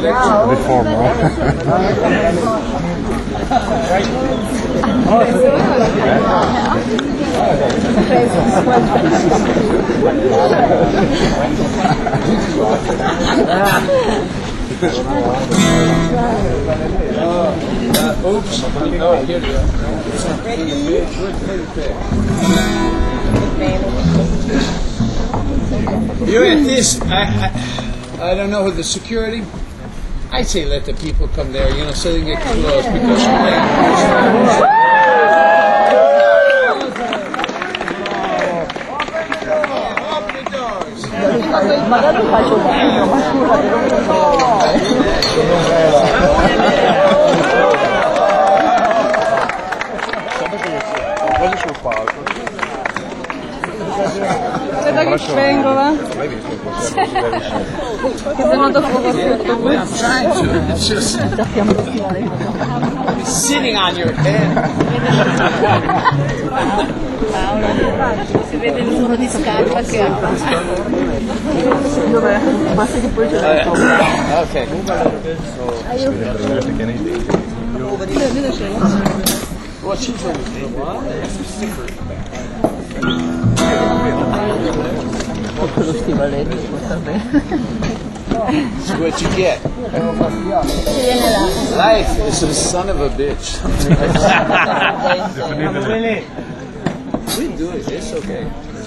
A bit formal. Oops. Oh, here you go. You're at this. I don't know who the security. I'd say let the people come there, so they can get close because. Magari faccio un video, ma scusate, non lo Quasi sul palco. Aspetta che spengo, va? Che se no dopo I'm trying to. It's just sitting on your head. si vede il numero di scarpa che ha. Dov'è? Basta che poi c'è Okay. What she's quello stivaletto, sta bene. That's what you get. Life is a son of a bitch. We do it. It's okay.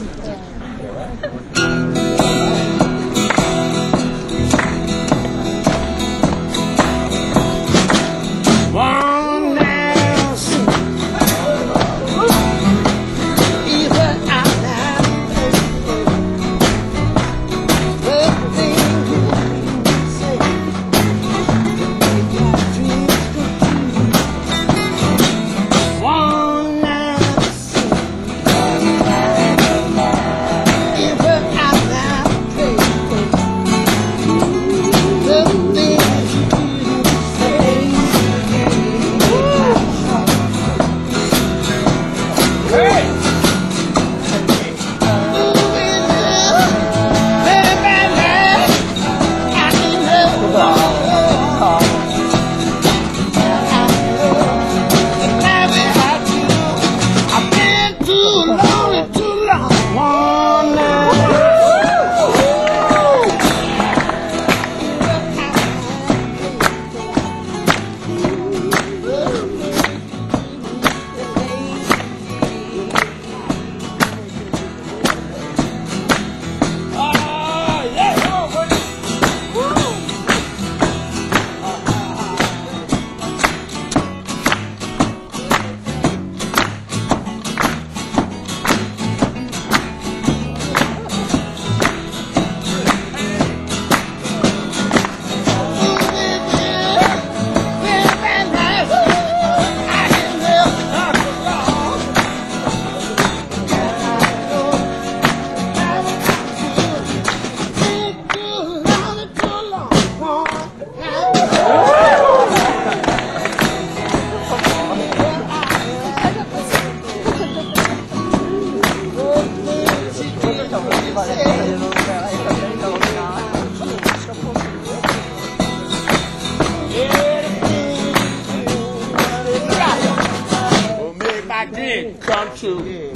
Come true.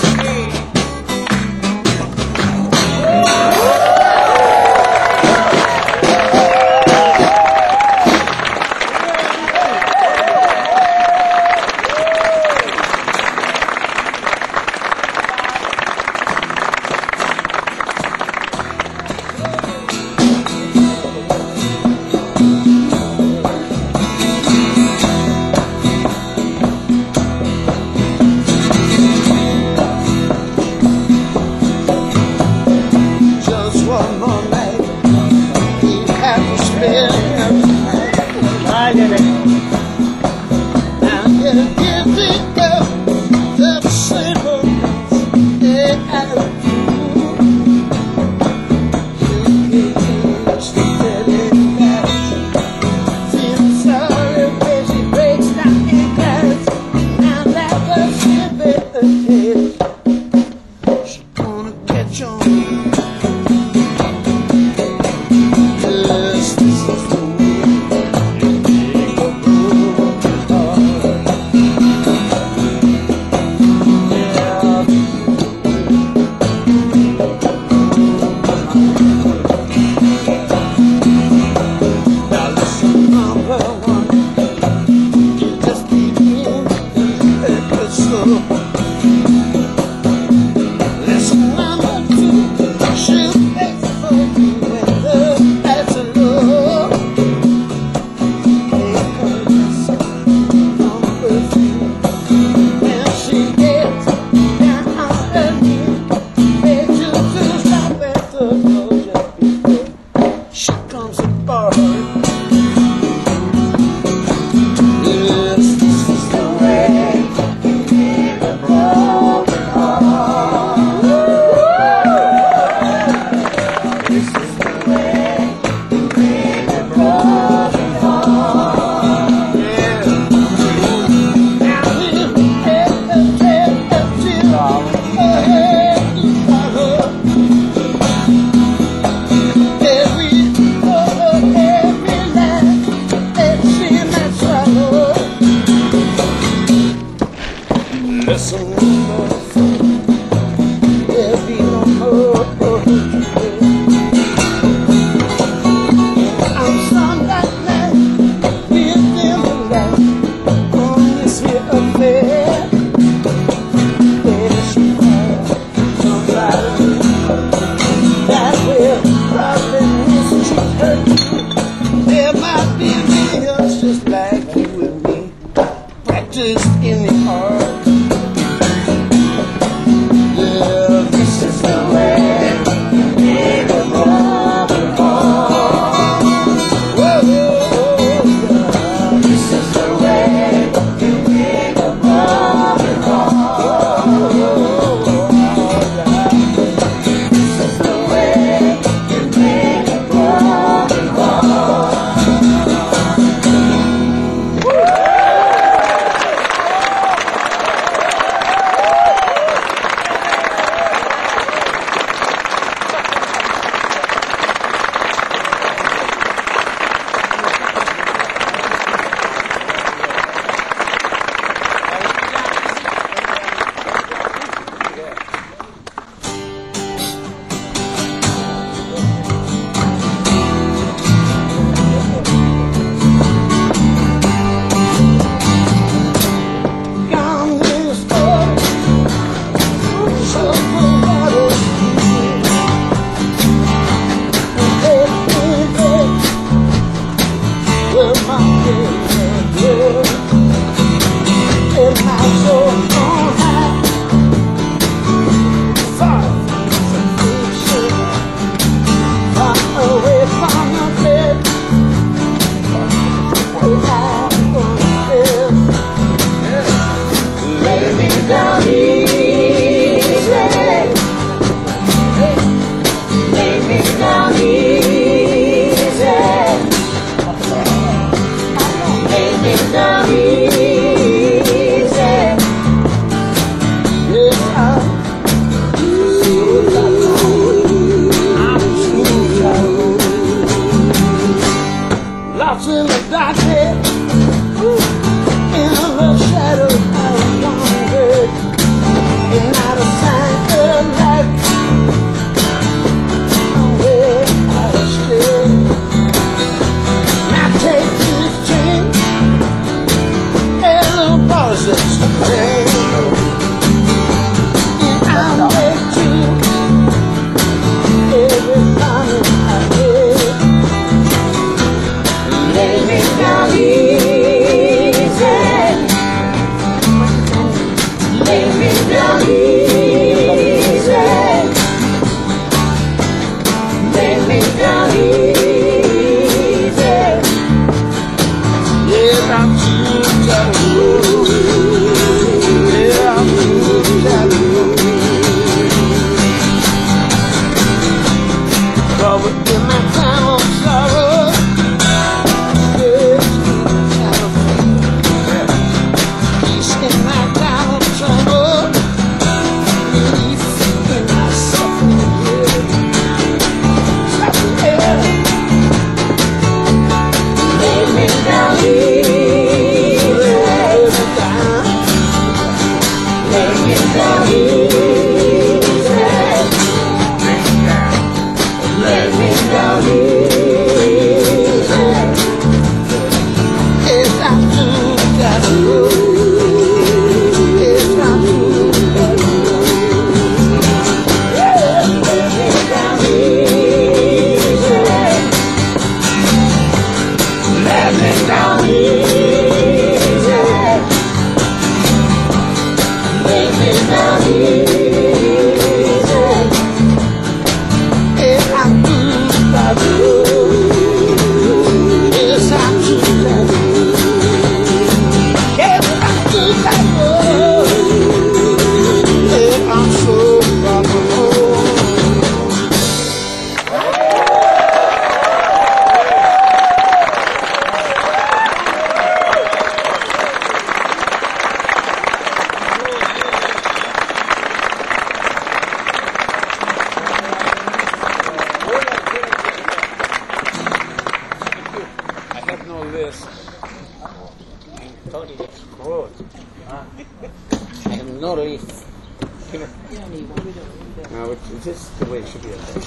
face. Come here. No, it's just the way it should be.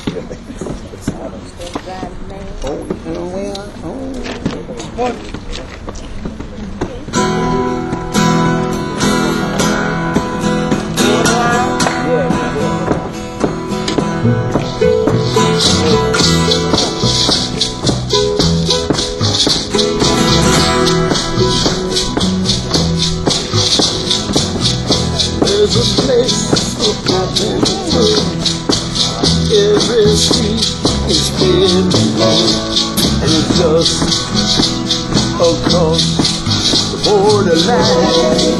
Oh, no, way on. Oh, what? There's a place I've been to. Every street is paved in gold, and it's just across the borderline.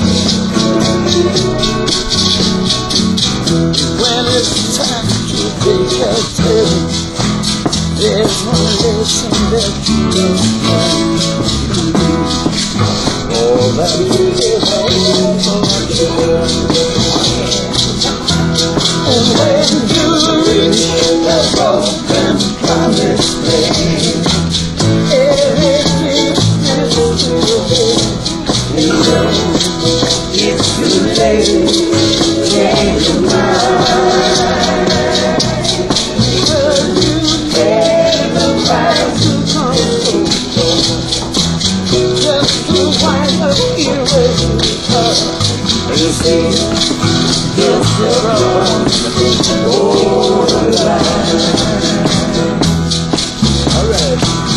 When it's time to take a test, there's one lesson that you just can't do. All that we ever and when you reach the broken promised land, everything is too late. You know it's too late to change your mind. But you pay the price to come so close, just to wind up here where you are. And you see, just the road over the line. All right.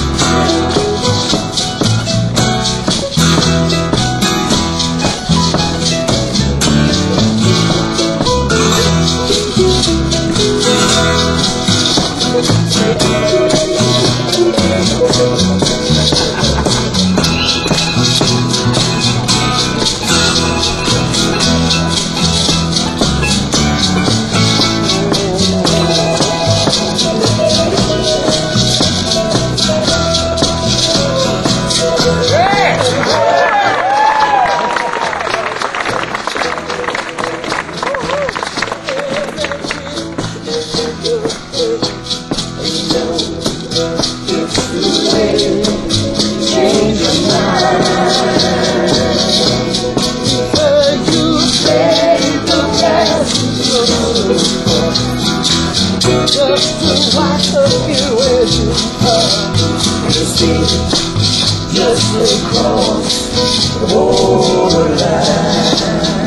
Just to watch the view where you are. You see, just across the borderline.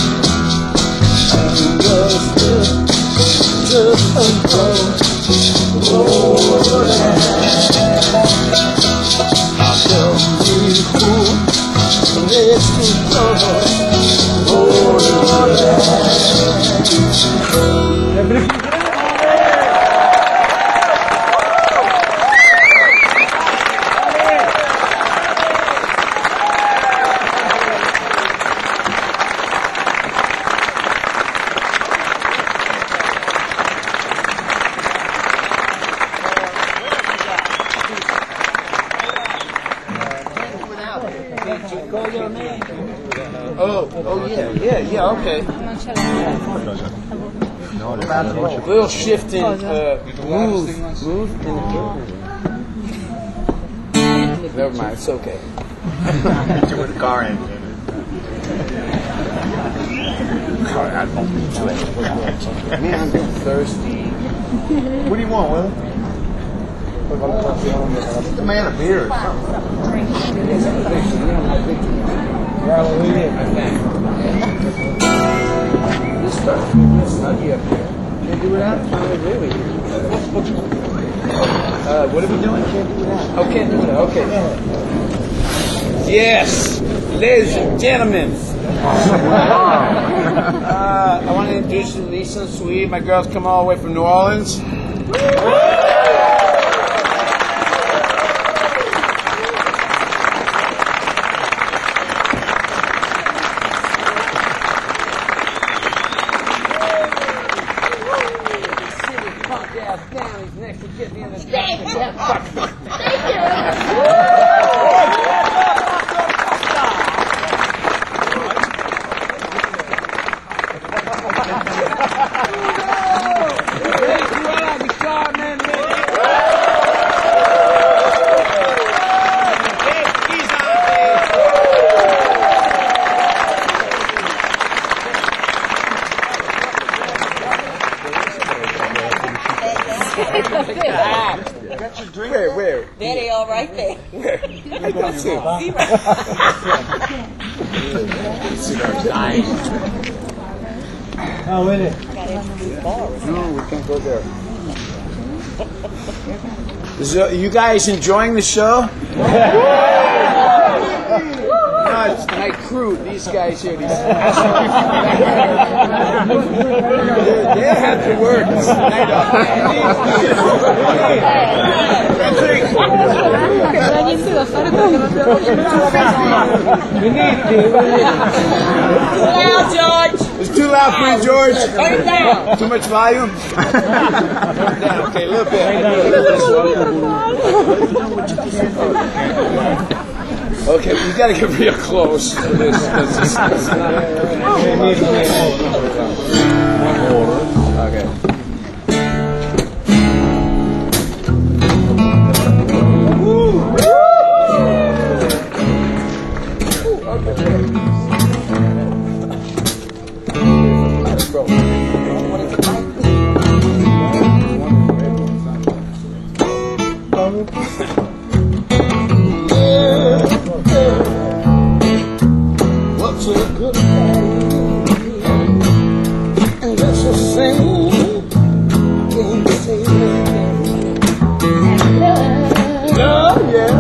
Just across the borderline. I'll tell you who makes me cross the borderline. Oh yeah, okay. Little shift in move in the never mind, it's okay. With the car engine. Man, I'm thirsty. What do you want, Will? The man a beer or something. This stuff, it's not here. Can't do without. Really? What are we doing? Can't do without. Oh, can't do without. Okay. Yes, ladies and gentlemen. I want to introduce you to Lisa and Sweet. My girls come all the way from New Orleans. Where? There they are right there. I got two. Oh, wait it. No, we can't go there. You guys enjoying the show? No, it's my crew. These guys here. They have to work. Loud, George. It's too loud for you, George. Turn it down. Too much volume? Turn it down. Okay, a little bit. Okay, we got to get real close to this. Okay. What's a good thing? And that's the same. Can't say love, yeah.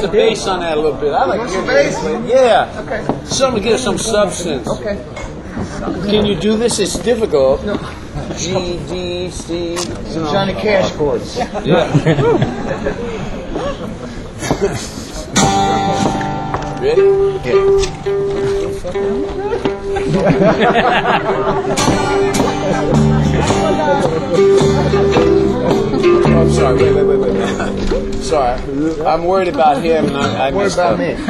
the bass on that a little bit. I like to hear the bass. Yeah. Okay. Something to give some substance. Okay. Can you do this? It's difficult. No. G, D, C. Some Johnny Cash chords. Yeah. Ready? Oh, I'm sorry. Wait. Sorry. I'm worried about him. And I What messed about up. me?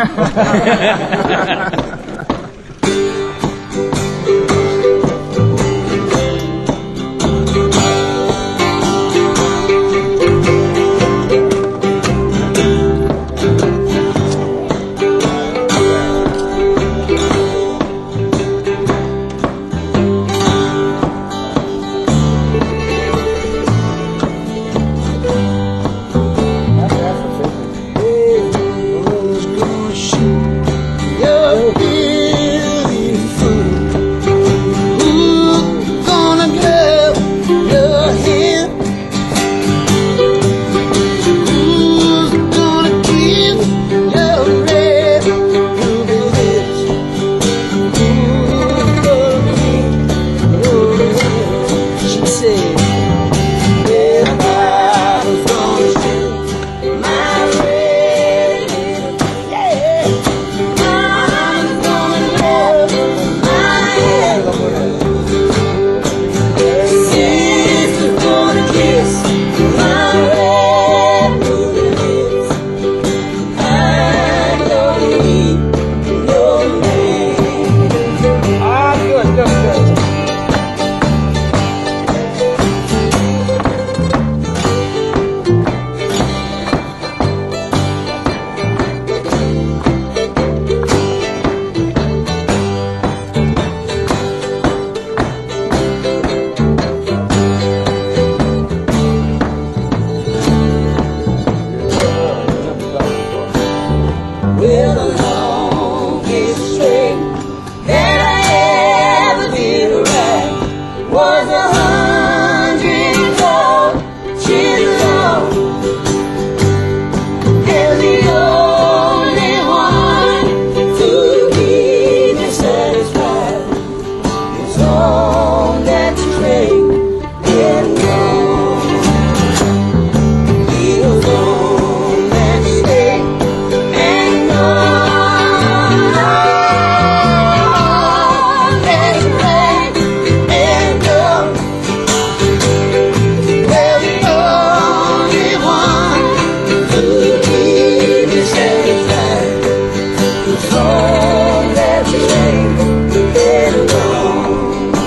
You're beautiful. Who's gonna grab your hand? Who's gonna kiss your red ruby lips? Who's gonna keep your hand? She said, everybody's gonna shoot my red lips. Yeah. I'm gonna love my head. Sister's gonna kiss my red ruby lips. I'm gonna eat your name. Ah, good. Well, the longest string that I ever did right was 100 inches long, and the only one to keep me satisfied is on that train and gone. He was on that train and gone. That train and gone. Well, the only one to keep me satisfied was on that train and gone.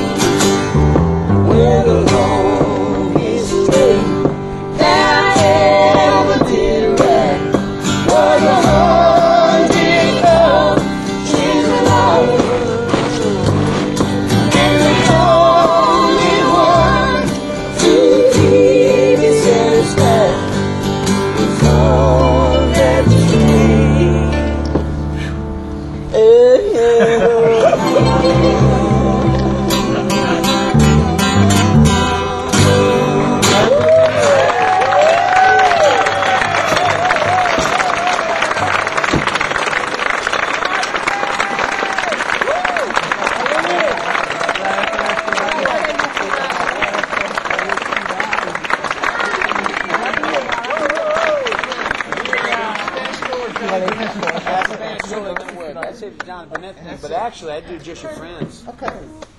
Well, the longest train that I ever did right was 100 inches long, and the only one to keep me satisfied was on that train. But actually, I do just your friends. Okay.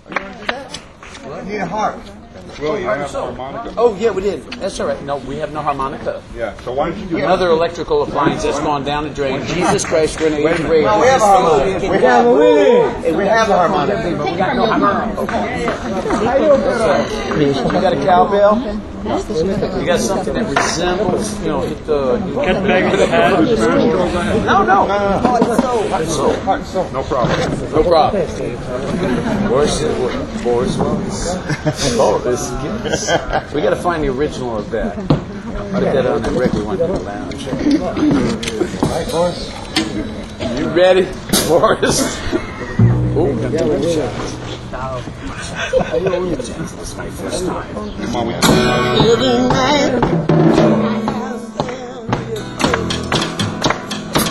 I need a harp. Really, you don't have a harmonica? Oh, yeah, we did. That's all right. No, we have no harmonica. Yeah, so why don't you do Another electrical appliance that's gone down the drain. Jesus Christ, we're going to eat grave. No, we have a harmonica. We have a harmonica. We got no harmonica. You got a cowbell? You got something that resembles, hit the... Get back to the hat. No. No problem. No problem. Boris Oh, this is we got to find the original of that. Put that on the record one in the lounge. All right, Boris. You ready, Boris? Oh, got the rim shot. This is my first time. Every night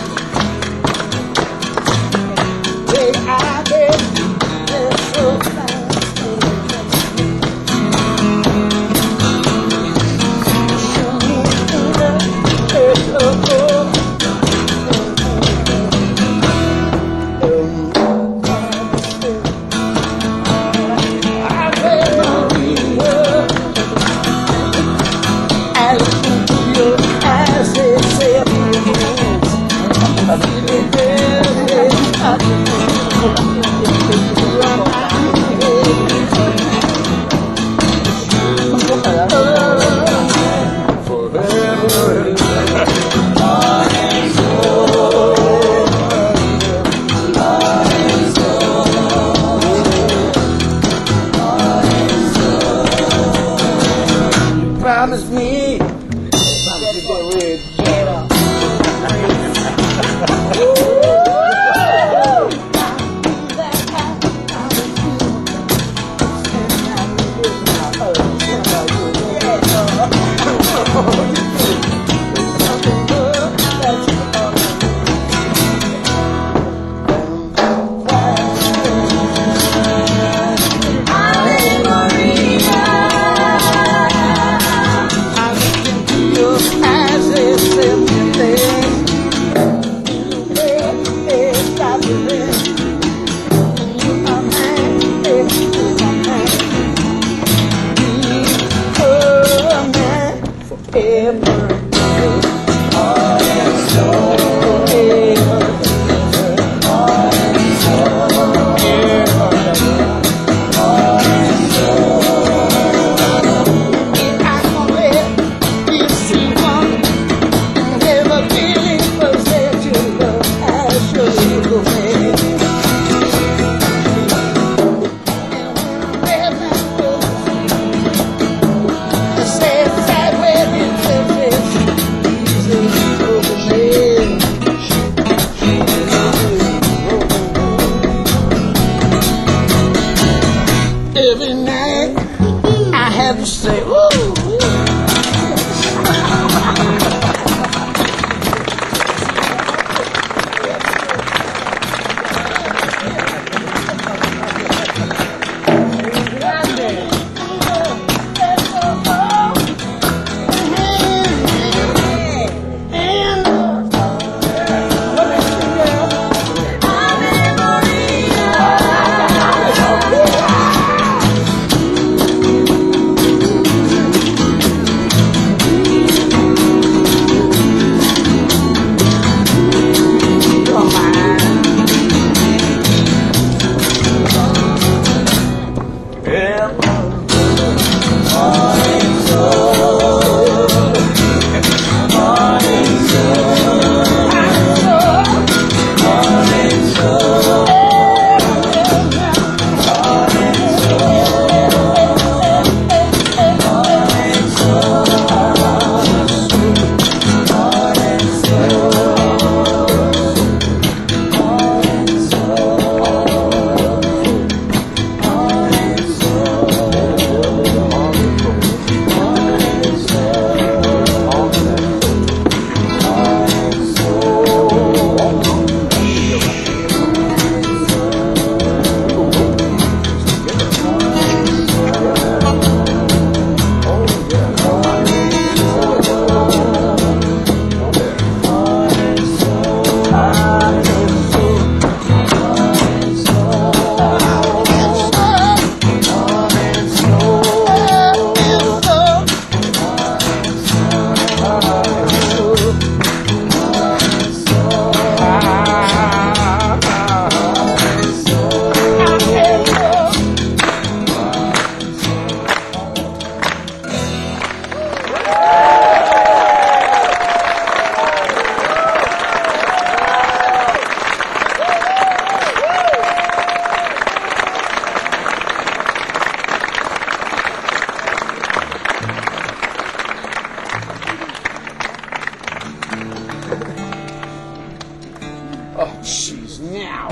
Oh, jeez, now.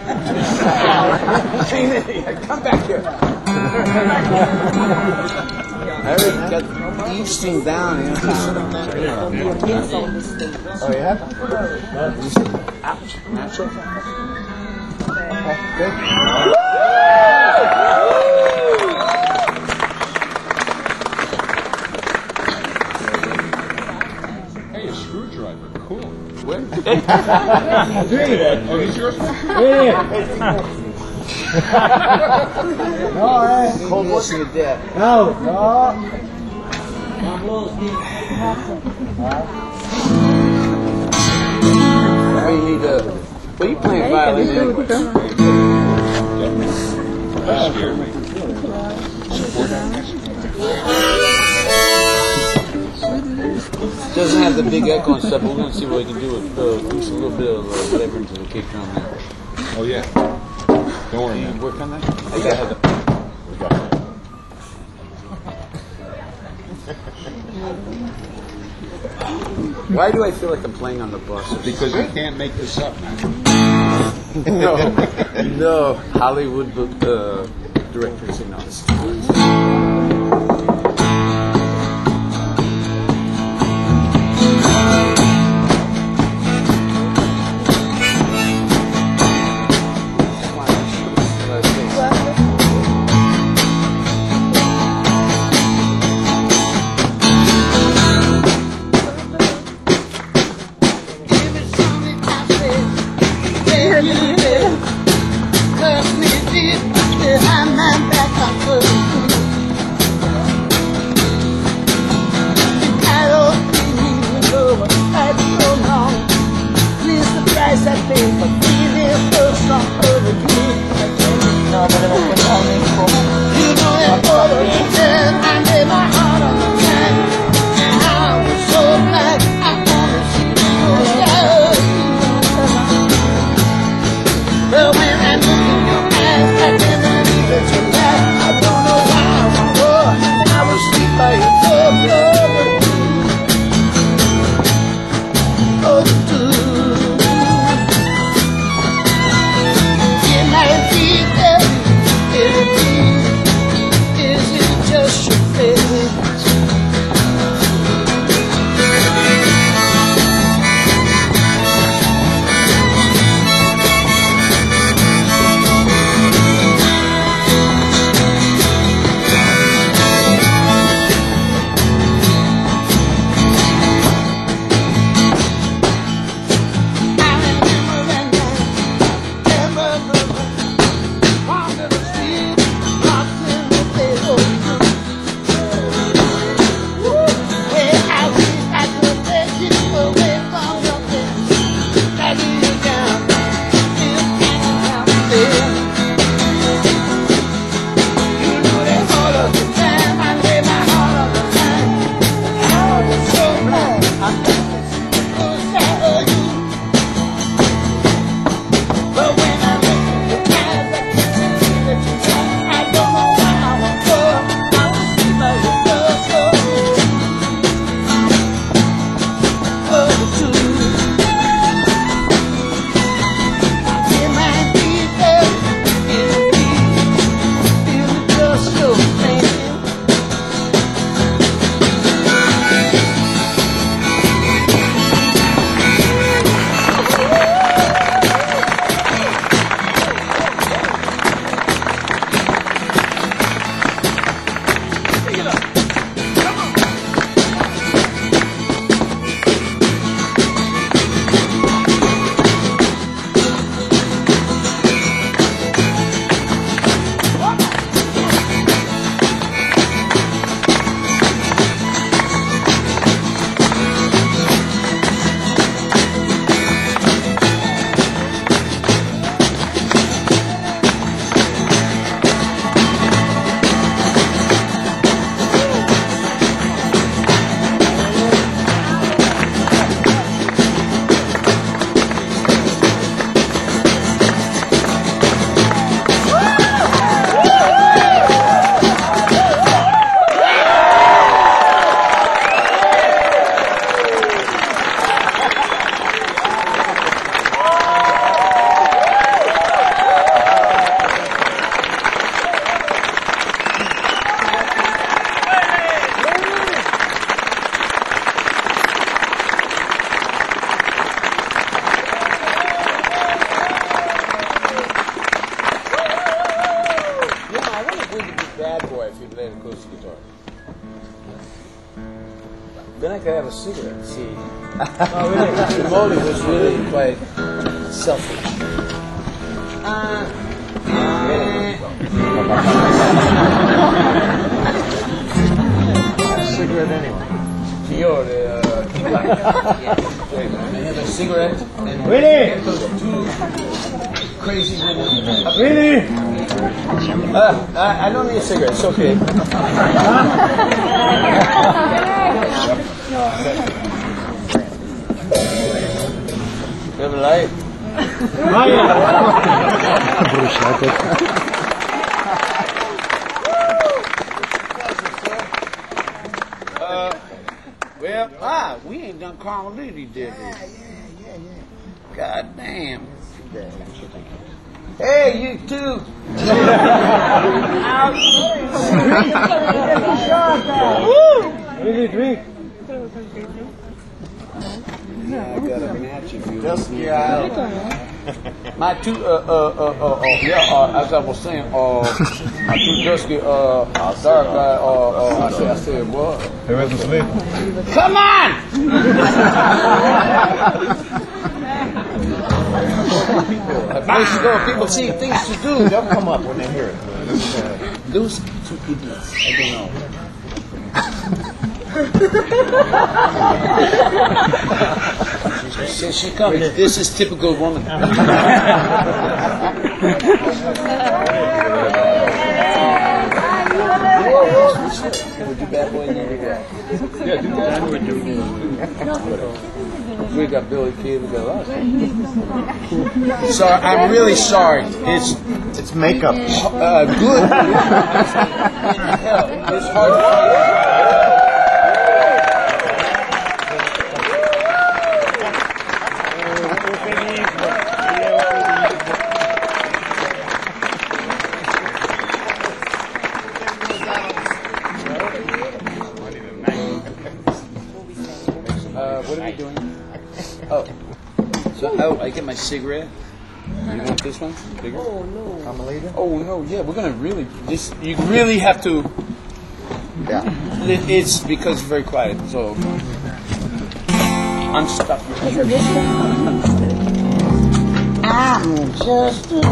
Come back here. I already got each thing down. You know? Oh, yeah? Natural. Hey, a screwdriver. Cool. Where? Oh, these yours? Cold washing your dad. Well, you need to. Well, you playing violin anyway. That scared me. Doesn't have the big echo and stuff, but we're gonna see what we can do with boost a little bit of whatever into the kick drum there. Oh, yeah. Don't worry, man. Work on that? I gotta have the. Why do I feel like I'm playing on the bus? Because you can't make this up, man. No, Hollywood directors and all this. play the acoustic guitar. Then I could have a cigarette. See, the motive was really quite selfish. Cigarette anyway. Yo, wait, I have a cigarette and Really? those two crazy women. Really? I don't need a cigarette. It's okay. You have a light? Well, we ain't done Carmelita, did we? God damn. Hey, you too. Really drink. I got a match if you just my two as I was saying my two dusky dark I said what? They went to sleep. Come on! Place to go, people see things to do. They'll come up when they hear it. Those two idiots, I don't know. She comes. This is typical woman. Would you bad boy need to go? Yeah, do that. We got Billy Kid, we got us. Sorry, I'm really sorry. It's makeup. Good. Hell, it's hard to what are we doing? Oh, I get my cigarette. You want this one? Bigger? Carmelita? Oh no, yeah, we're gonna really you really have to. Yeah. It's because it's very quiet, so I'm stuck. I'm just a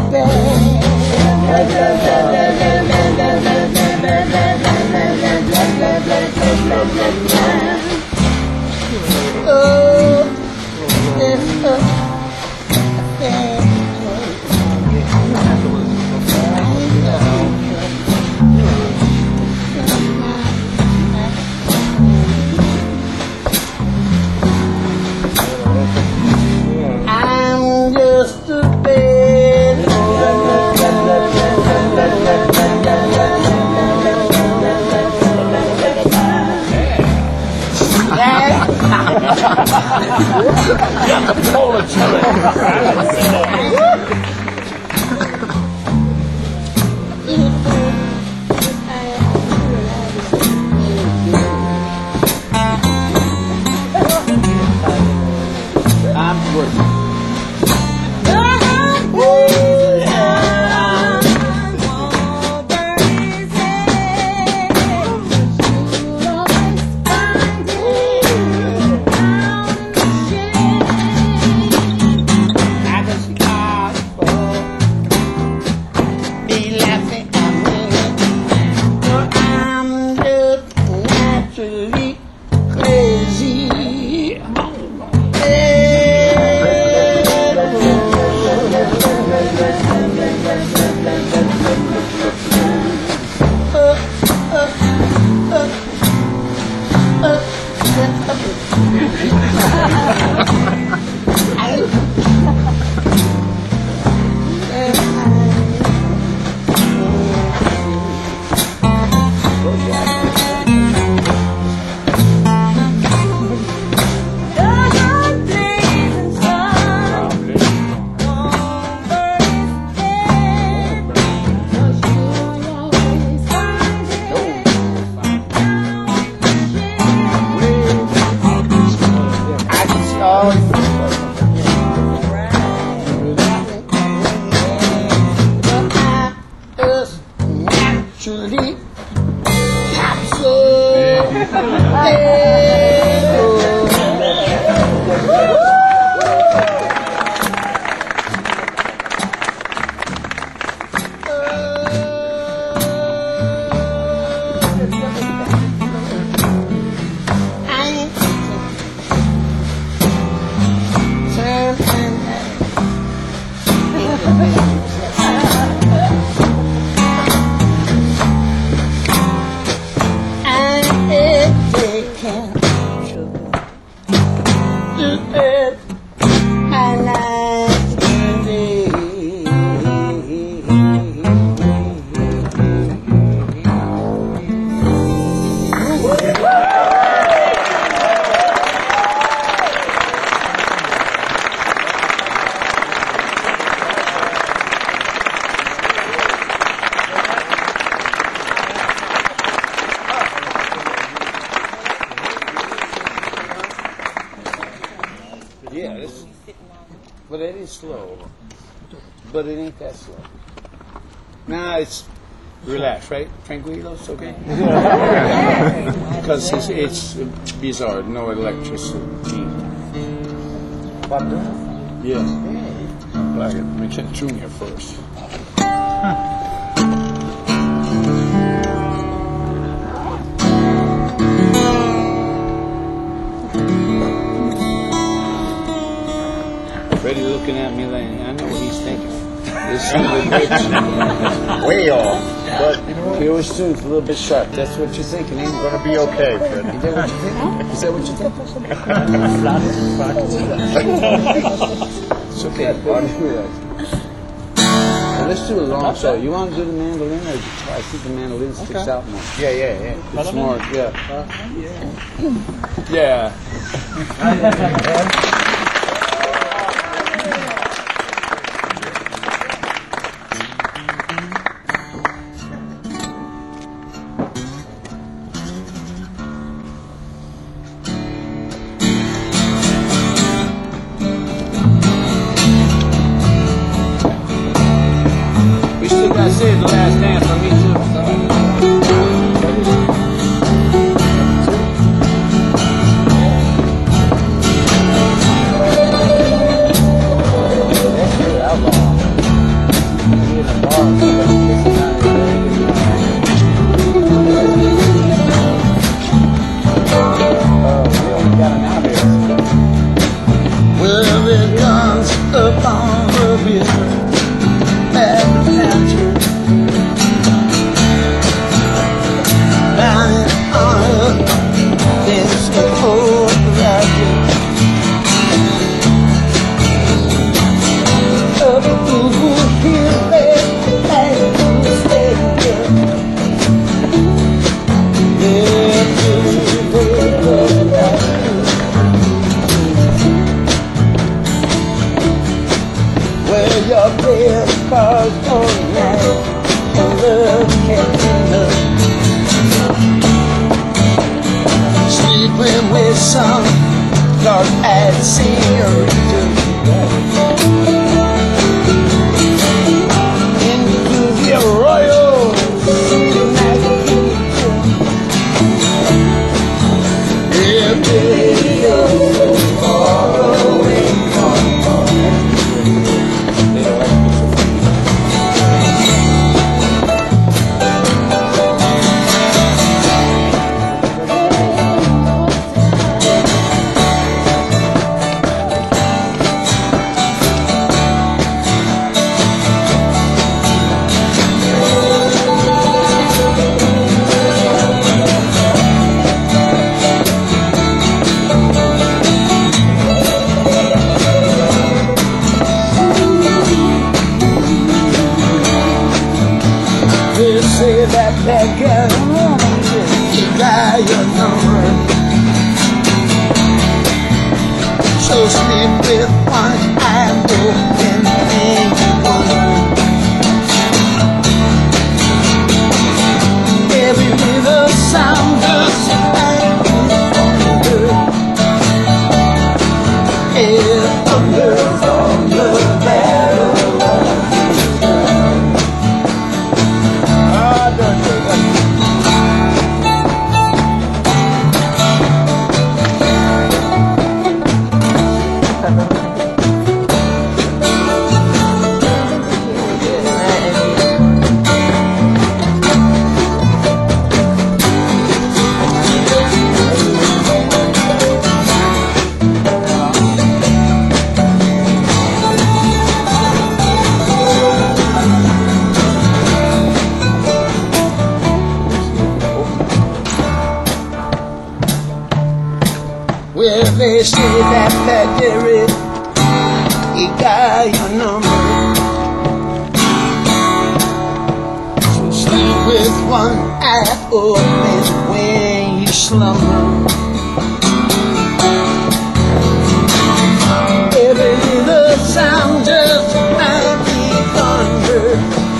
I'm just a bed. I'm working. I is slow, but it ain't that slow. Now it's relaxed, right? Tranquilos, okay? Because it's bizarre, no electricity. Yeah. Like it. We can tune here first. Freddie looking at me like, I know what he's thinking. This is a bit Way off. But he always tunes a little bit sharp. That's what you're thinking, ain't it? gonna be okay, Fred. Is that what you think? Is that what you think? It's okay. Well, let's do a long solo. You want to do the mandolin, or I think the mandolin sticks out more. Yeah. It's more, yeah. We still got to say the last dance for me too. Well, it comes up on the river at the pantry, down on this old racket. Up over here, back to the stadium. Yeah, to the where your best cars all night and love catching up. Sleeping with some dark-eyed señorita. Into the royal magazine. Yeah, baby, you're so far away from home. They say that girl, you got your number. So sleep with one eye open and you wonder. Every little sound just like thunder. Yeah, thunder from the battle of his gun. Well, they say that Derek, he got your number. So sleep with one eye open when you slumber. Every little sound just might be thunder.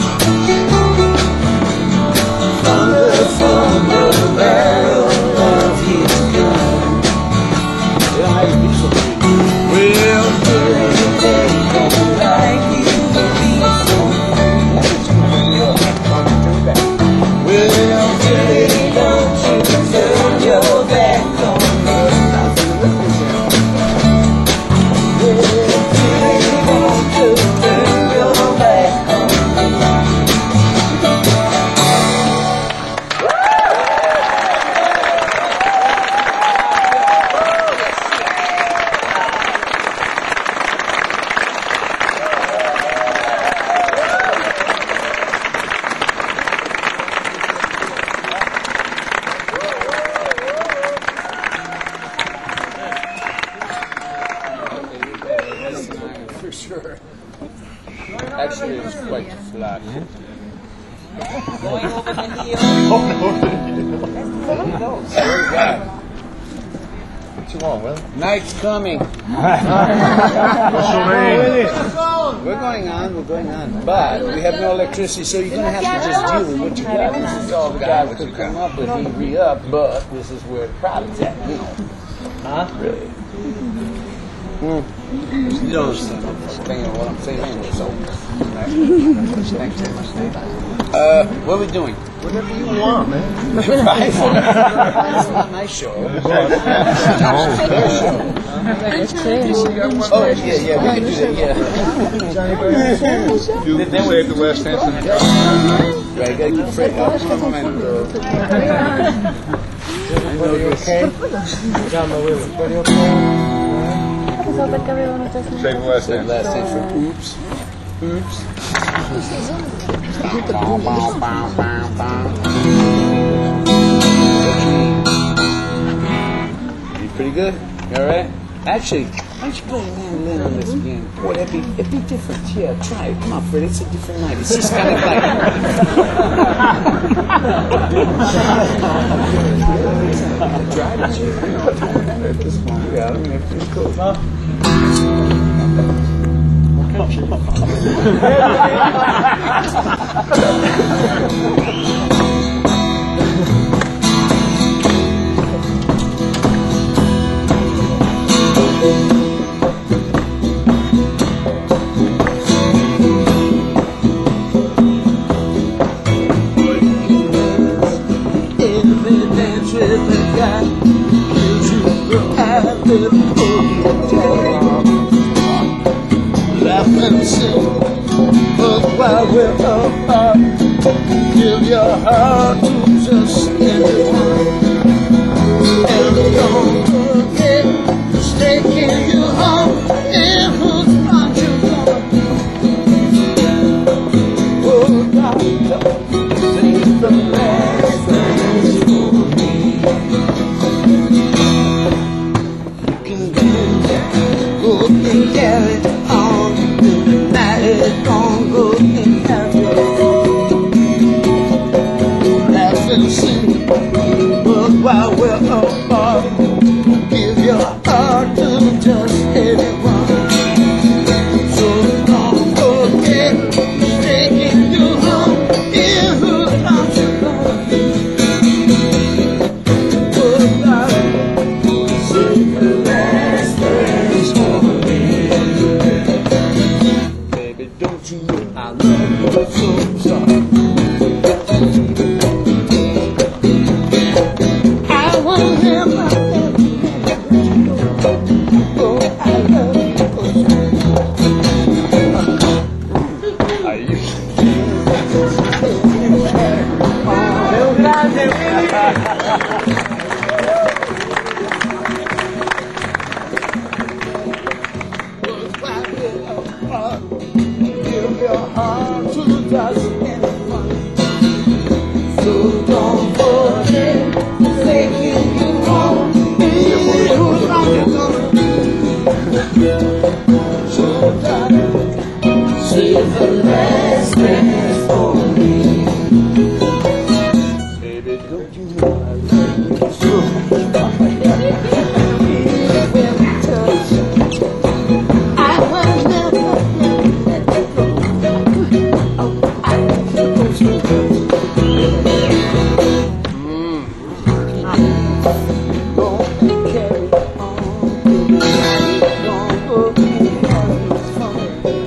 Thunder from the barrel of his gun. Well, Actually, it's quite flat. Very bad. What you want, Will? Night's coming. We're going on. But we have no electricity, so you're going to have to just deal with what you got. This is all the guy could come up with. He re-up, but this is where the problem's at, you know. Huh? Really? You don't understand what I'm saying, so. What are we doing? Whatever you want, man. Right? It's not my show. Their show. Oh, yeah, we can do that, yeah. You saved the last dance in the car. Right, you gotta keep Fred out. Come on, man. Everybody okay? Llama, Will. Everybody okay? Save the last Say dance. last name for oops. Oops. You pretty good? You alright? Actually, why don't you play a mandolin on this again? Boy, it'd be different. Yeah, try it. Come on, Fred. It's a different night. It's just kind of like. Drive it, you know. At this point, yeah, I mean, it's pretty cool. Laugh and sing, but while we're apart, give your heart to just anyone. And don't forget who's taking you home and who's not you gone. Oh, God, save the last dance for me. You can go and carry on. The night is gone, go and carry on. Laugh and sing, but while we're apart, give your heart to just anyone. So don't forget who's taking you home, and who's not you gone. Oh, darling, save the last dance for me. Baby, don't you know I love you so much? I wanna have my oh, I love you give your heart to just anyone. So don't forget taking you home. Who's wrong you gonna so darling, save the last dance for me. Baby, don't you know I love you so much? When we touch, I will never let you go. Oh, I love you so much. Go and carry on. Don't go and carry on.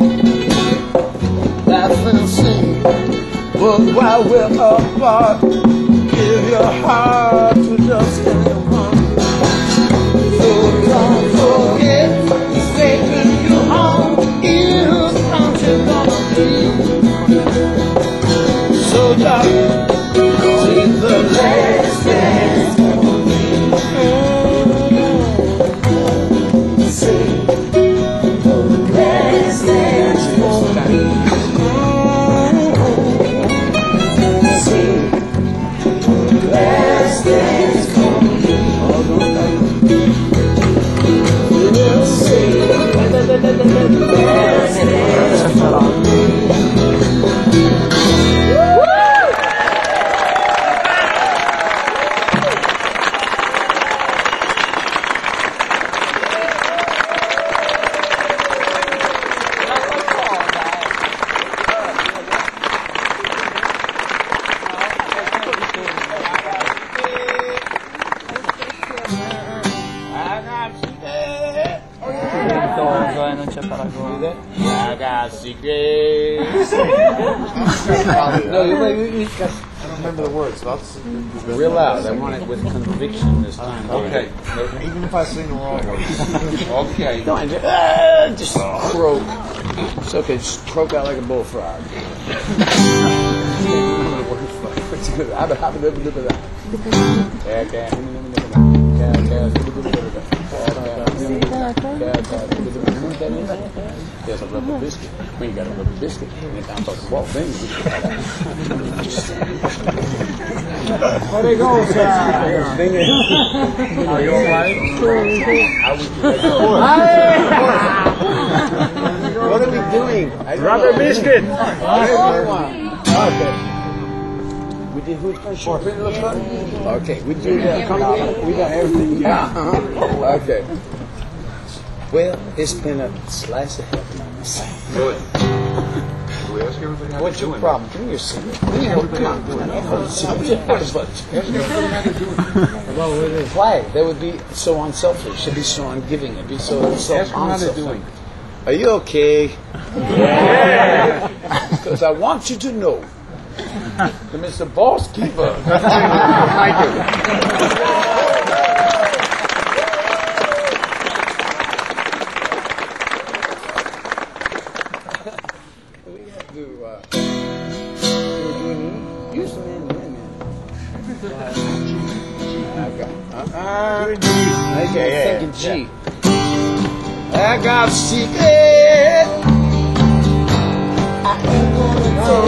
Laugh and sing, but while we're apart, give your heart to just anyone. So don't forget who's taking you home, even who's not you gonna be. So darling, save the last dance for me. Save the last dance for me. Save the last dance for me. Save the last dance for me. secrets. No, you I don't remember the words. So that's real loud. I want it with conviction this time. okay. Even if I sing the wrong words. Okay. No, just croak. It's okay. Just croak out like a bullfrog. What's good? How about that? There's a rubber biscuit. We ain't got a rubber biscuit. And if I'm talking about things, we where they go, sir? Are you alright? What are we doing? Rubber biscuit. Okay. We did who's first? Okay, we do that. We done everything. Yeah. Okay. Well, it's been a slice of heaven on this side. Good. We ask everybody how What's they're your doing. problem? Give me your cigarette. Come on. Why? That would be so unselfish. It'd be so ungiving. It'd be so Ask them how they're unselfish. doing. Are you okay? Yeah. Because I want you to know that Mr. Boss Keeper. Thank you. We have to use the man. Okay, thinking G. I got a secret. I ain't gonna go.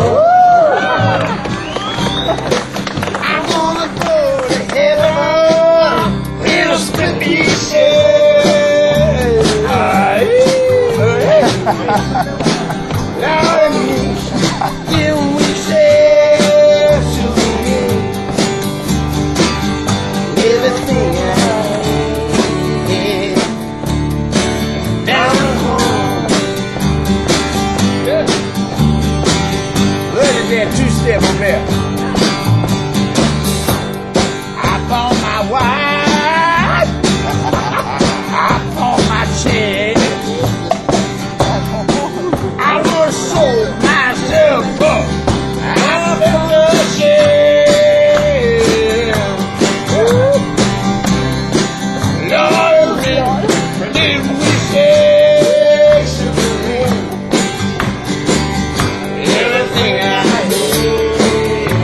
I'm gonna go to heaven in a split pieces. Now you wishes to me everything I had down home. Look at that two-step over there. I bought my wife. I bought my chick. I was sold myself up. I'm the shit. Lord, did we say everything I did?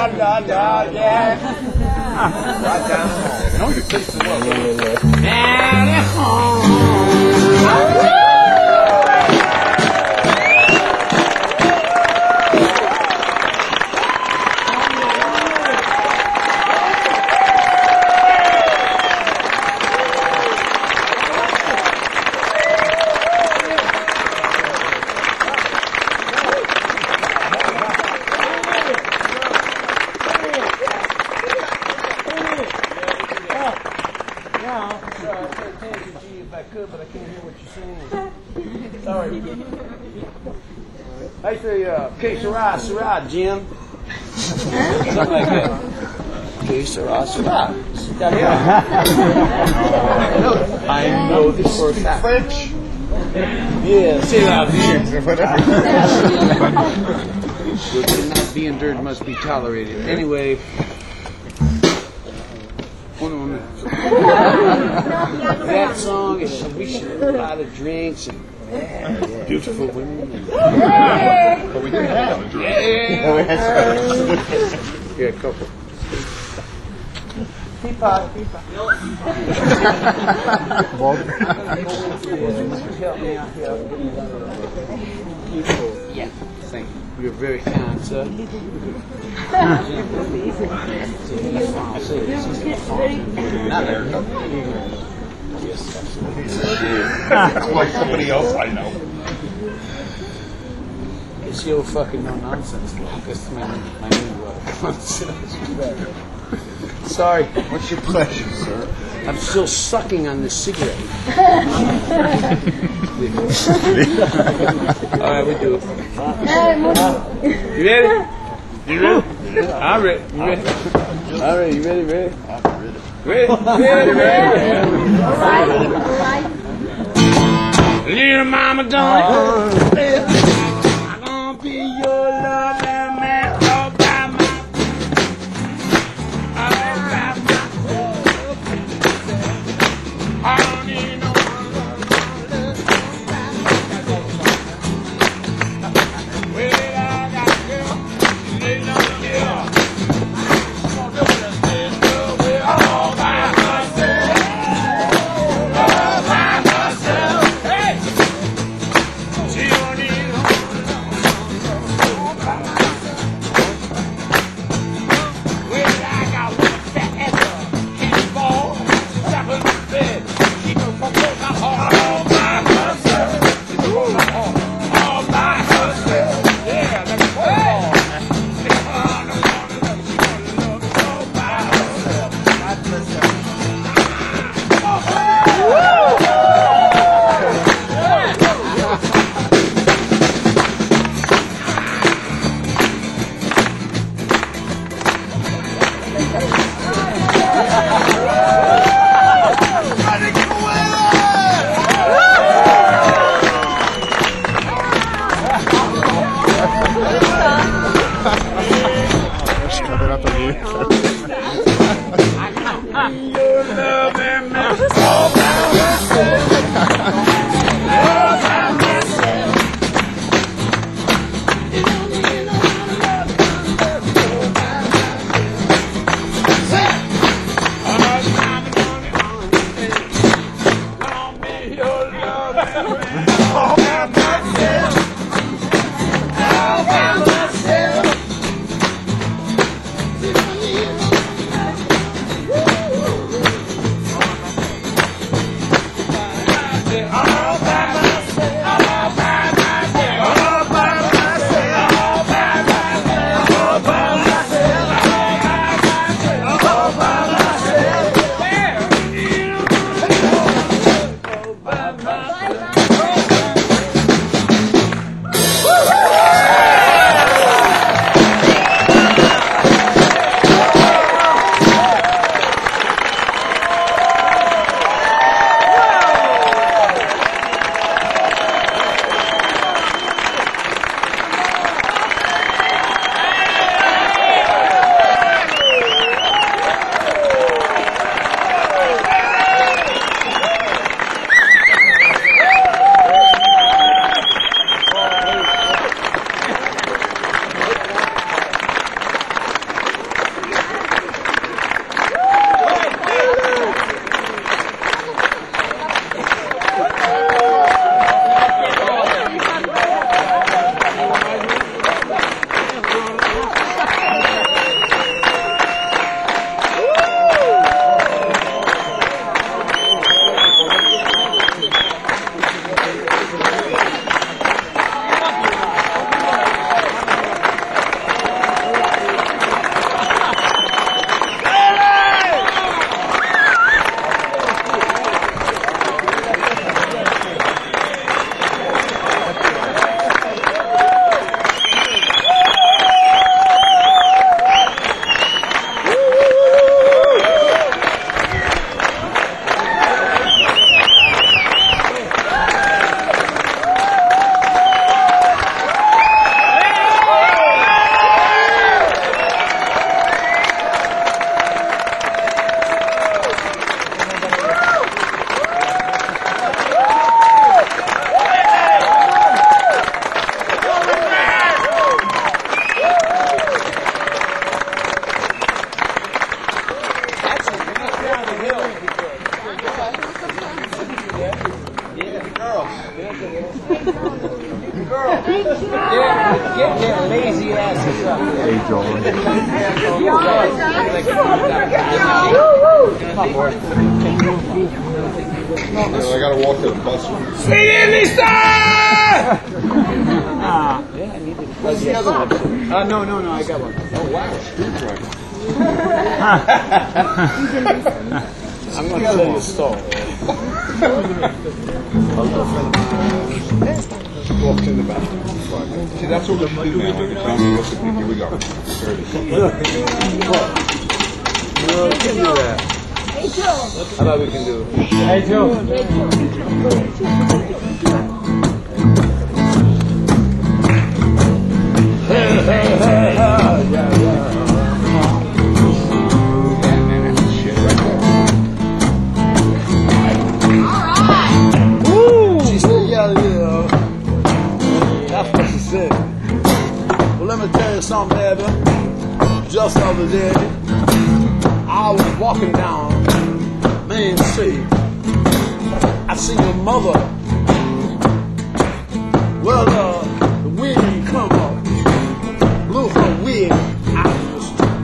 da, da, yeah. Right down. No, you're tasting well. Down at home. But I can't hear what you're saying. Sorry. I say, okay, Sarah, Jim. Something like that. Okay, Sarah. I know this for a fact. French. Yeah, say that here. Whatever. Not being dirt must be tolerated. Anyway. That song is we should have a lot of drinks and beautiful women. But we didn't have a drink. Yeah, a couple. Teapot. Help me out here. Yeah, thank you. You're very kind, sir. Not Erica. Yes, It's like somebody else I know. it's your fucking no nonsense. That's my new Sorry. What's your pleasure, sir? I'm still sucking on this cigarette. All right, we do it. You ready? You ready? I'm ready. You ready? All right, you ready? Ready? Ready? All right. Little mama, darling, I'm gonna be your loving man all by myself. All by myself. I don't need no one. Well, I got a girl, she laid on the hill. We're all by myself. All by myself. Hey! She don't need Get their lazy asses up. Hey, Joel. I gotta walk to the bus. Sing it, Lisa! Where's the other one? No, I got one. Oh, wow. Screwdriver. I'm going to tell you a story. Walk to the bathroom. See, that's what we do now. When the family looks at me, here we go. There it is. We can do that. Hey, Joe. How about we can do it? Hey, Joe. She said, yeah. That's what she said. Well, let me tell you something, baby. Just the other day, I was walking down Main Street. I seen your mother. Well, the wind come up, blew her wig out of the street.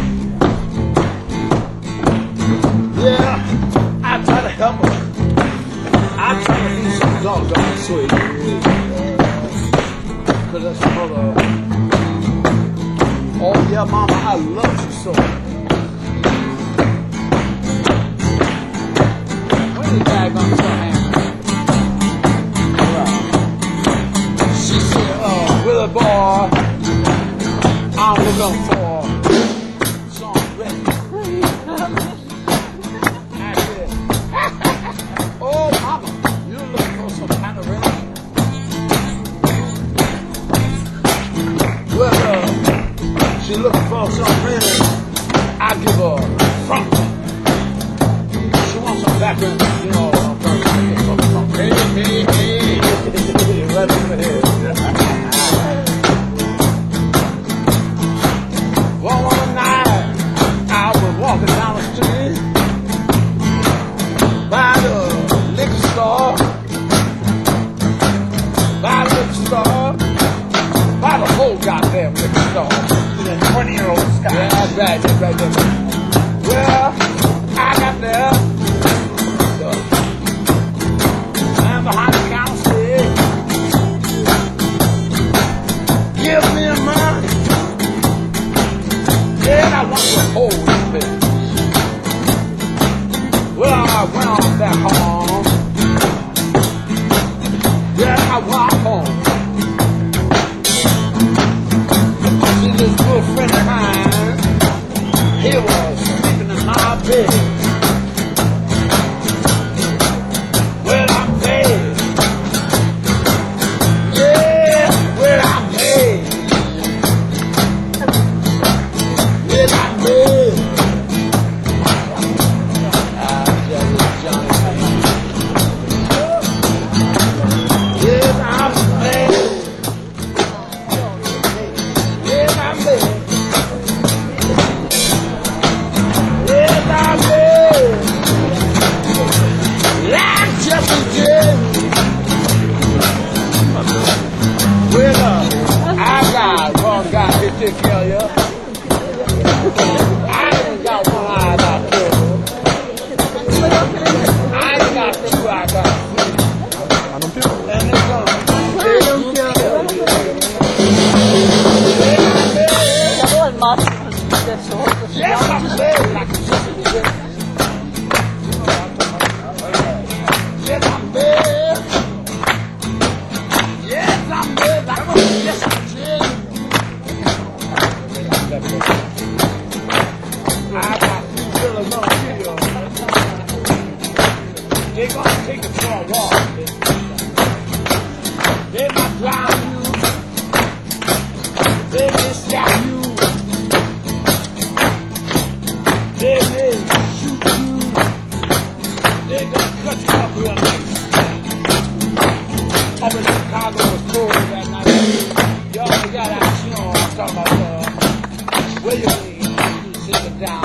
Yeah, I try to help her. I try to be some doggone sweet. Cause that's your mother. Oh yeah, mama, I love you so. When the guy gonna start hammering? She said, Willie boy, I'm looking for some ready. I said, oh mama, you looking for some kind of ready? Well, she looking for some ready. I give her front. She wants some background, you know, some hey. Right over here. Well, one night, I was walking down the street by the liquor store, by the whole goddamn liquor store. The 20-year-old Scott. Yeah, that's right. Well, I got there, and behind the counter said, give me money. Yeah, I want to hold this bitch. Well, I went on back home. Yeah, I went home. See, this good friend of mine, he was sleeping in my bed. Well, I'm paid. Yeah, well, I'm paid. Well, I'm paid. Take care of you. I ain't got one eye out there. I ain't got two eyes out there. I don't care. And it's gonna they don't care. Yes, I'm saying like a sister. Yes, I'm bad. Yes, I'm bad. Like a yes, I'm bad. I got two fellas on video. They gonna take it for a walk. They might drive you. They may stab you. They may shoot you. They gonna cut you up real nice. Up in Chicago was cold that night. Y'all got out, you know, I'm talking about where you sing it down.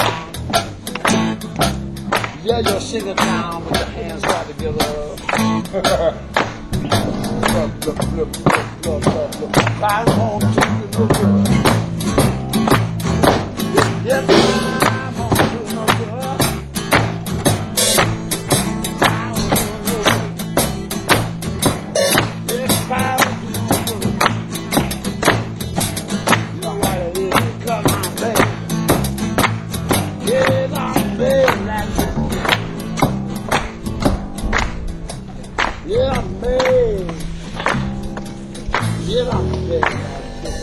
Yeah, you'll sing it down with your hands tied together. I want to look good. Yep. I'm on to no good. If I was to look good, you know what it is, come on, baby. Yes, I'm bad like this. Yeah, I'm bad. Yeah, I'm bad like this.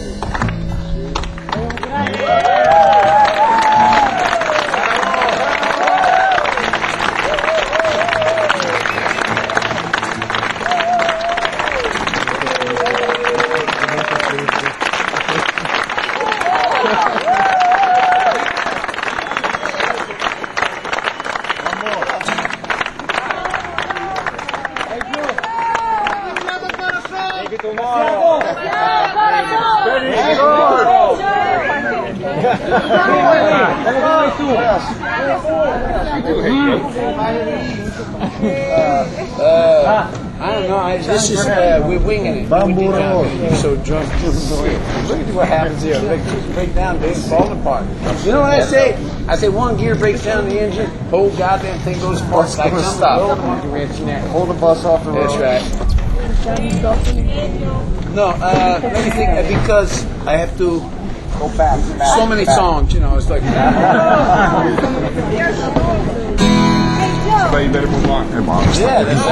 I don't know. This is we're winging it. You're so drunk. Look at what happens here. Electricity break down, they fall apart. You know what I say? I say one gear breaks down the engine, whole goddamn thing goes apart. It's like stop. Hold the bus off the road. That's right. No, let me think. Because I have to Go back. so many songs. You know, it's like. So you better move on. Yeah, that's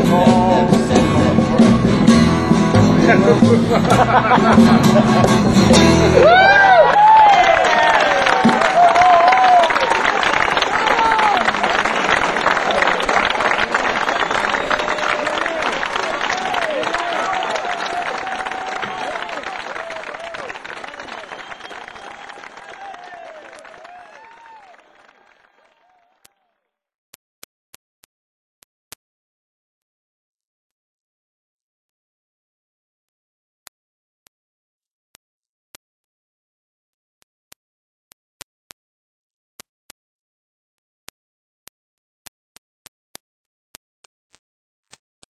Ha ha ha ha!